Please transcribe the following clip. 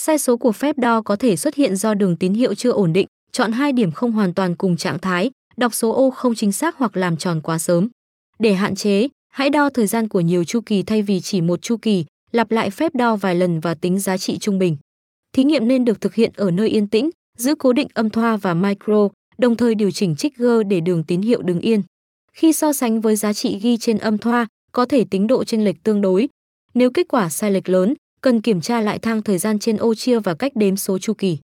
Sai số của phép đo có thể xuất hiện do đường tín hiệu chưa ổn định, chọn hai điểm không hoàn toàn cùng trạng thái, đọc số ô không chính xác hoặc làm tròn quá sớm. Để hạn chế, hãy đo thời gian của nhiều chu kỳ thay vì chỉ một chu kỳ, lặp lại phép đo vài lần và tính giá trị trung bình. Thí nghiệm nên được thực hiện ở nơi yên tĩnh, giữ cố định âm thoa và micro, đồng thời điều chỉnh trigger để đường tín hiệu đứng yên. Khi so sánh với giá trị ghi trên âm thoa, có thể tính độ chênh lệch tương đối. Nếu kết quả sai lệch lớn, cần kiểm tra lại thang thời gian trên ô chia và cách đếm số chu kỳ.